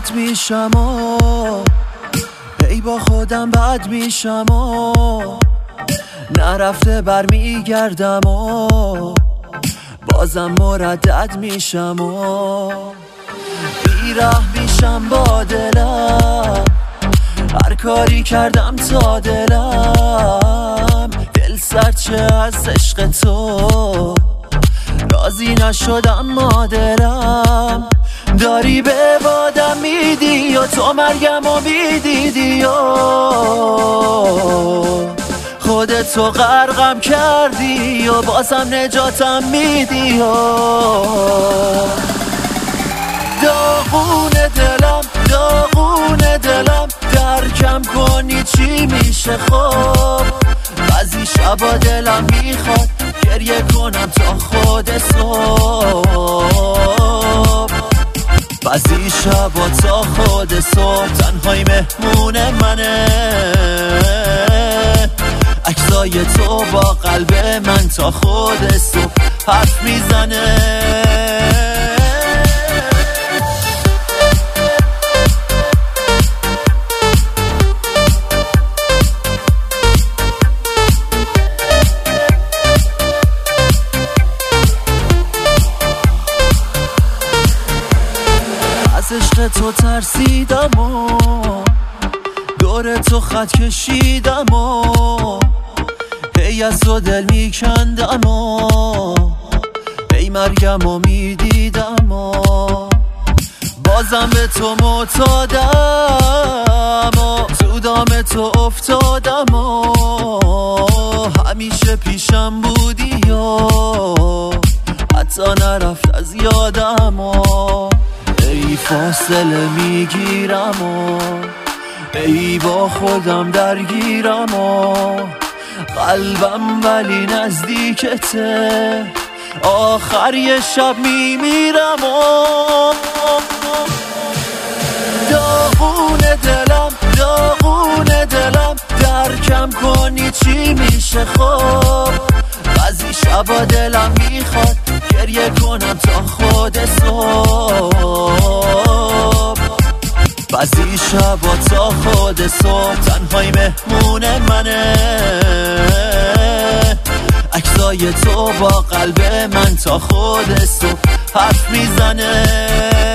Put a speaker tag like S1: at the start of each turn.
S1: بد میشم ای با خودم بد میشم نرفته برمیگردم بازم مردد میشم بیره میشم با دلم هر کاری کردم تا دلم دل سرچه از عشق تو راضی نشدم مادرم داری به بادم میدی و تو مرگم و میدیدی و خودتو غرقم کردی و بازم نجاتم میدی و داغون دلم درکم کنی چی میشه خب بعضی شبا دلم میخواد گریه کنم تا خود صبح بعضی شبا تا خود صبح تنهای مهمون منه عکسای تو با قلب من تا خود صبح حرف میزنه از عشق تو ترسیدم و دور تو خط کشیدم و هی از تو دل میکندم و هی مرگم و میدیدم و بازم به تو معتادم و تو دام تو افتادم و همیشه پیشم بودی و حتی نرفت از یادم و ای فاصله میگیرم و ای با خودم درگیرم و قلبم ولی نزدیکته آخر یه شب میمیرم و داغون دلم درکم کنی چی میشه خب بعضی شبا دلم میخواد گریه کنم تا خود صبح بعضی شبا تا خود صبح تنهای مهمون منه عکسای تو با قلب من تا خود صبح حرف میزنه